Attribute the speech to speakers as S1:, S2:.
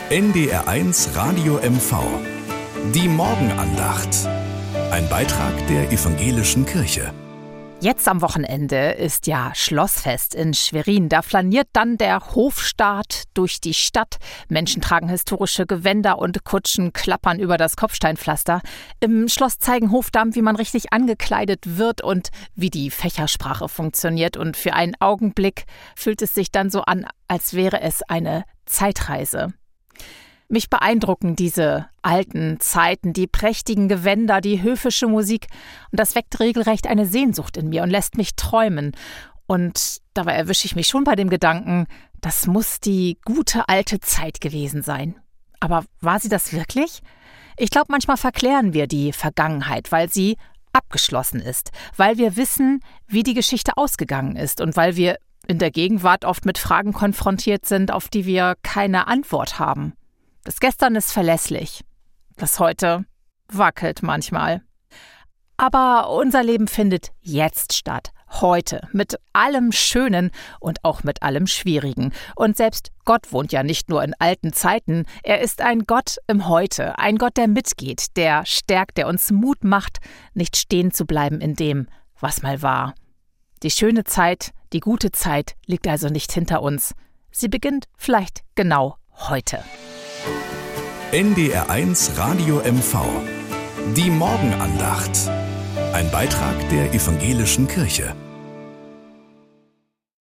S1: NDR1 Radio MV. Die Morgenandacht. Ein Beitrag der Evangelischen Kirche.
S2: Jetzt am Wochenende ist ja Schlossfest in Schwerin. Da flaniert dann der Hofstaat durch die Stadt. Menschen tragen historische Gewänder und Kutschen klappern über das Kopfsteinpflaster. Im Schloss zeigen Hofdamen, wie man richtig angekleidet wird und wie die Fächersprache funktioniert. Und für einen Augenblick fühlt es sich dann so an, als wäre es eine Zeitreise. Mich beeindrucken diese alten Zeiten, die prächtigen Gewänder, die höfische Musik. Und das weckt regelrecht eine Sehnsucht in mir und lässt mich träumen. Und dabei erwische ich mich schon bei dem Gedanken, das muss die gute alte Zeit gewesen sein. Aber war sie das wirklich? Ich glaube, manchmal verklären wir die Vergangenheit, weil sie abgeschlossen ist. Weil wir wissen, wie die Geschichte ausgegangen ist und weil wir in der Gegenwart oft mit Fragen konfrontiert sind, auf die wir keine Antwort haben. Das Gestern ist verlässlich. Das Heute wackelt manchmal. Aber unser Leben findet jetzt statt. Heute. Mit allem Schönen und auch mit allem Schwierigen. Und selbst Gott wohnt ja nicht nur in alten Zeiten. Er ist ein Gott im Heute. Ein Gott, der mitgeht, der stärkt, der uns Mut macht, nicht stehen zu bleiben in dem, was mal war. Die schöne Zeit, die gute Zeit liegt also nicht hinter uns. Sie beginnt vielleicht genau heute.
S1: NDR1 Radio MV. Die Morgenandacht. Ein Beitrag der Evangelischen Kirche.